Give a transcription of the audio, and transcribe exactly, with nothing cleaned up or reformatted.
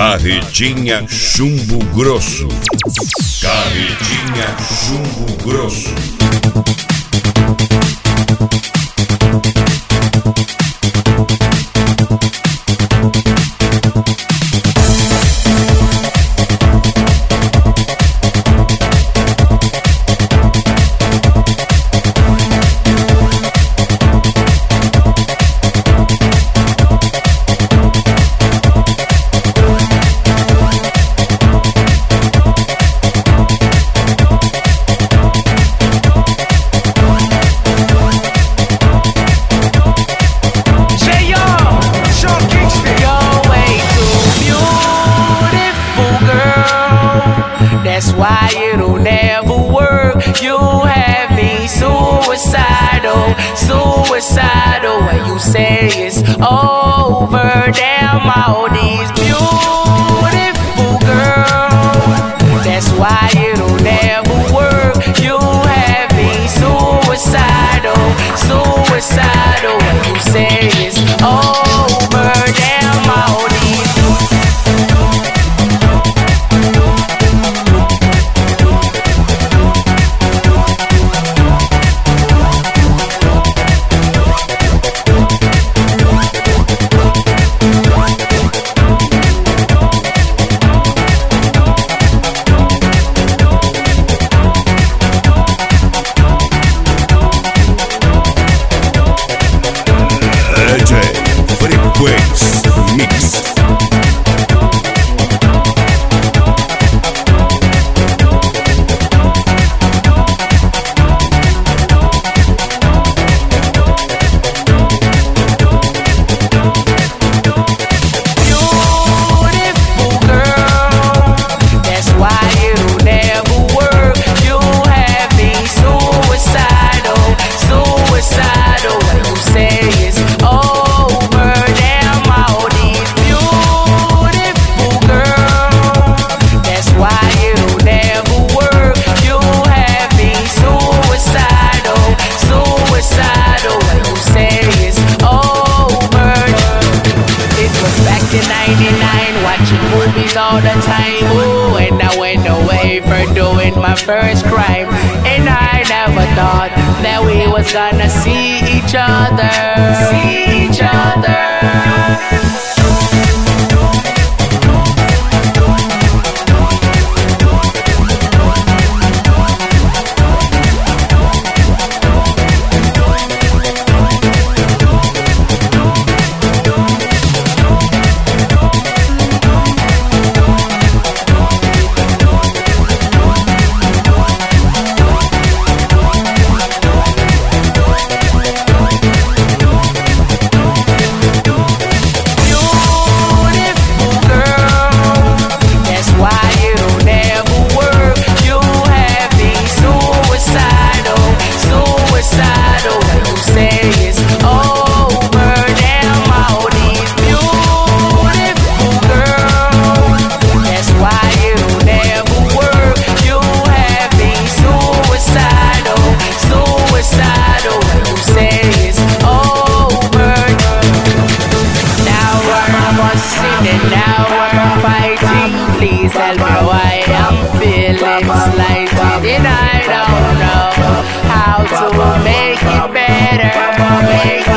Carretinha Chumbo Grosso. Carretinha Chumbo Grosso. That's why it'll never work. You have me suicidal, suicidal. When you say it's over, damn all these beautiful girls. That's why it'll never work. You have me suicidal, suicidal. When you say it's over, damn all these. Frequency Mix. All the time, ooh, and I went away for doing my first crime. And I never thought that we was gonna see each other, see each other. Please tell me why I'm feeling slighted, and I don't know how to make it better, make